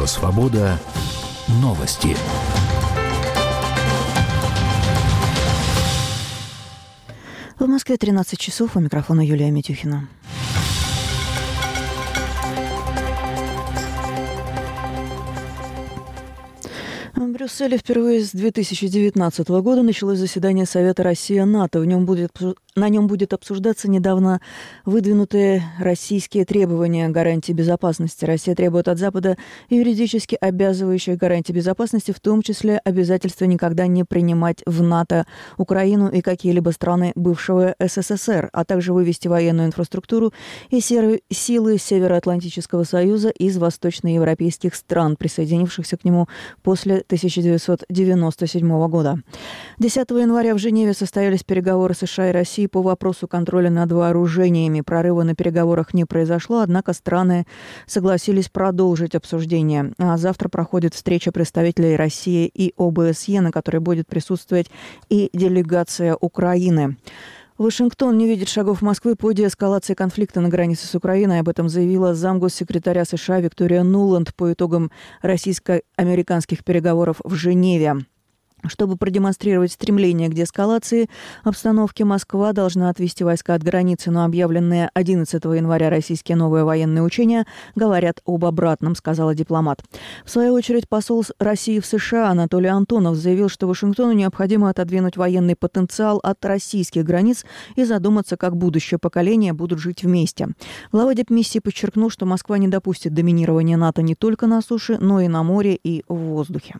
Радио «Свобода». Новости. В Москве 13 часов. У микрофона Юлия Митюхина. В Брюсселе впервые с 2019 года началось заседание Совета Россия-НАТО. На нем будет обсуждаться недавно выдвинутые российские требования гарантии безопасности. Россия требует от Запада юридически обязывающих гарантий безопасности, в том числе обязательства никогда не принимать в НАТО Украину и какие-либо страны бывшего СССР, а также вывести военную инфраструктуру и силы Североатлантического Союза из восточноевропейских стран, присоединившихся к нему после 1997 года. 10 января в Женеве состоялись переговоры США и России по вопросу контроля над вооружениями. Прорыва на переговорах не произошло, однако страны согласились продолжить обсуждение. А завтра проходит встреча представителей России и ОБСЕ, на которой будет присутствовать и делегация Украины. Вашингтон не видит шагов Москвы по деэскалации конфликта на границе с Украиной. Об этом заявила замгоссекретаря США Виктория Нуланд по итогам российско-американских переговоров в Женеве. Чтобы продемонстрировать стремление к деэскалации обстановки, Москва должна отвести войска от границы, но объявленные 11 января российские новые военные учения говорят об обратном, сказала дипломат. В свою очередь, посол России в США Анатолий Антонов заявил, что Вашингтону необходимо отодвинуть военный потенциал от российских границ и задуматься, как будущее поколение будут жить вместе. Глава дипмиссии подчеркнул, что Москва не допустит доминирования НАТО не только на суше, но и на море и в воздухе.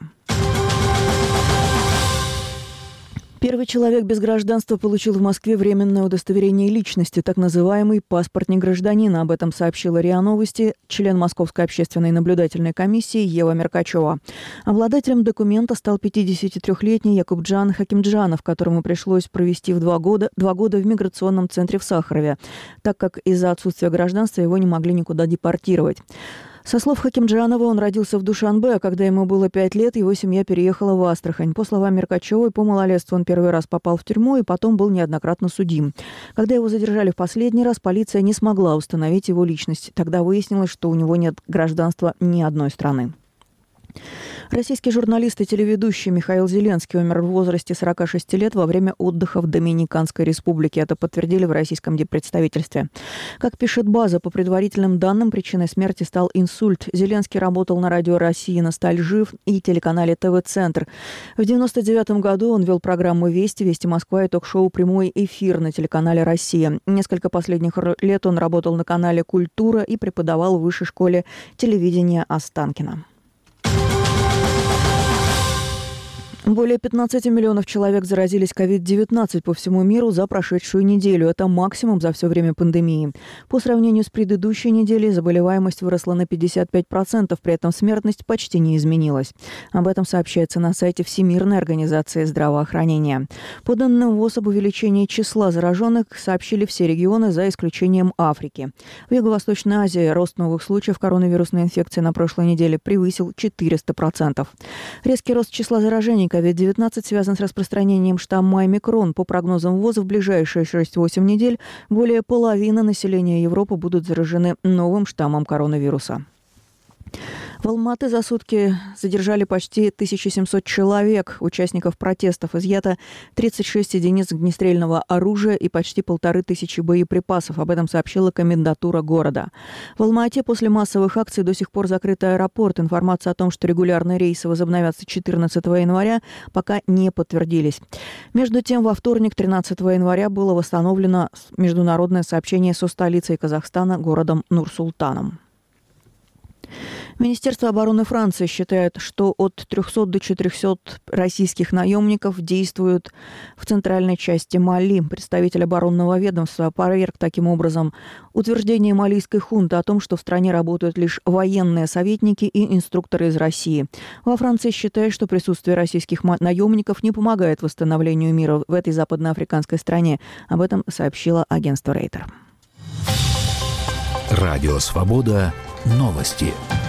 Первый человек без гражданства получил в Москве временное удостоверение личности, так называемый паспорт негражданина. Об этом сообщила РИА Новости член Московской общественной наблюдательной комиссии Ева Меркачева. Обладателем документа стал 53-летний Якубджан Хакимджанов, которому пришлось провести два года в миграционном центре в Сахарове, так как из-за отсутствия гражданства его не могли никуда депортировать. Со слов Хакимджанова, он родился в Душанбе, а когда ему было 5 лет, его семья переехала в Астрахань. По словам Меркачевой, по малолетству он первый раз попал в тюрьму и потом был неоднократно судим. Когда его задержали в последний раз, полиция не смогла установить его личность. Тогда выяснилось, что у него нет гражданства ни одной страны. Российский журналист и телеведущий Михаил Зеленский умер в возрасте 46 лет во время отдыха в Доминиканской республике. Это подтвердили в российском диппредставительстве. Как пишет «База», по предварительным данным, причиной смерти стал инсульт. Зеленский работал на радио России «Ностальжив» и телеканале ТВ-центр. В 1999 году он вел программу «Вести», «Вести Москва» и ток-шоу «Прямой эфир» на телеканале «Россия». Несколько последних лет он работал на канале «Культура» и преподавал в Высшей школе телевидения Останкино. Более 15 миллионов человек заразились COVID-19 по всему миру за прошедшую неделю. Это максимум за все время пандемии. По сравнению с предыдущей неделей заболеваемость выросла на 55%, при этом смертность почти не изменилась. Об этом сообщается на сайте Всемирной организации здравоохранения. По данным ВОЗ, об увеличении числа зараженных сообщили все регионы, за исключением Африки. В Юго-Восточной Азии рост новых случаев коронавирусной инфекции на прошлой неделе превысил 400%. Резкий рост числа заражений COVID-19 связан с распространением штамма омикрон. По прогнозам ВОЗ, в ближайшие 6-8 недель более половины населения Европы будут заражены новым штаммом коронавируса. В Алматы за сутки задержали почти 1700 человек. Участников протестов изъято 36 единиц огнестрельного оружия и почти 1500 боеприпасов. Об этом сообщила комендатура города. В Алма-Ате после массовых акций до сих пор закрыт аэропорт. Информация о том, что регулярные рейсы возобновятся 14 января, пока не подтвердились. Между тем, во вторник, 13 января, было восстановлено международное сообщение со столицей Казахстана, городом Нур-Султаном. Министерство обороны Франции считает, что от 300 до 400 российских наемников действуют в центральной части Мали. Представитель оборонного ведомства опроверг таким образом утверждение малийской хунты о том, что в стране работают лишь военные советники и инструкторы из России. Во Франции считают, что присутствие российских наемников не помогает восстановлению мира в этой западноафриканской стране. Об этом сообщило агентство Рейтер. Радио «Свобода». Новости.